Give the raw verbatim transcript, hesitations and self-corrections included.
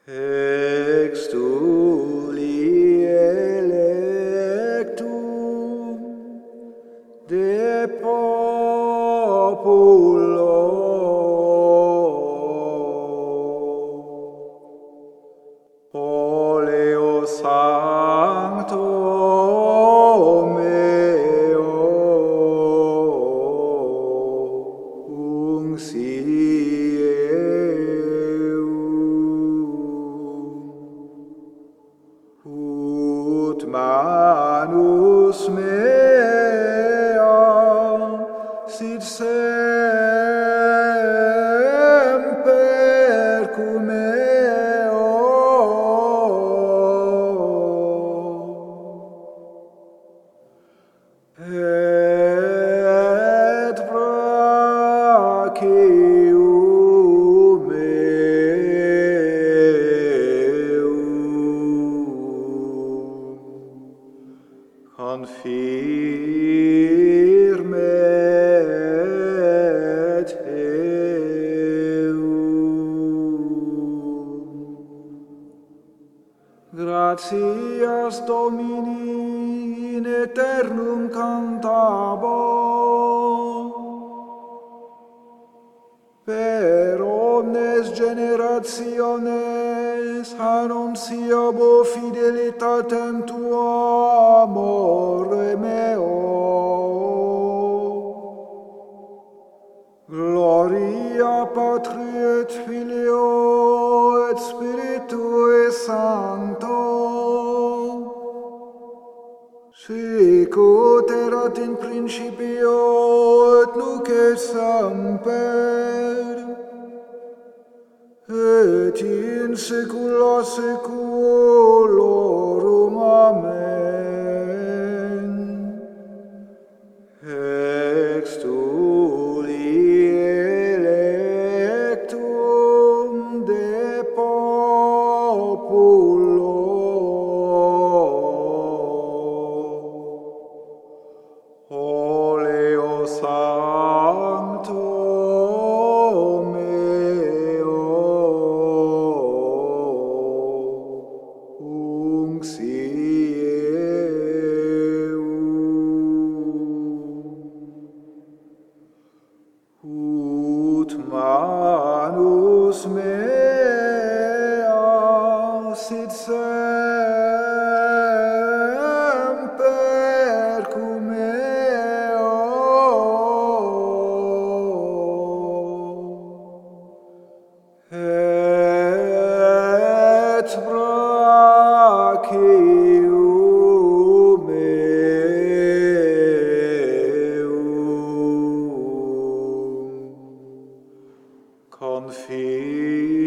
Extuli electum de populo oleo sancto meo uncieum ut manus mea sit semper cum eo et brachium meum confirmet eum. Gratias Domini in aeternum cantabo, per omnes generationes annunciabo fidelitatem tua, amore meo. Gloria Patri et Filio et Spiritui Sancto, sic ut erat in principio et nunc et semper et in saecula saeculorum. Amen. Extuli electum de populo oleo sancto meo uncieum ut manus mea sit semper cum eo et brachium meum confirmet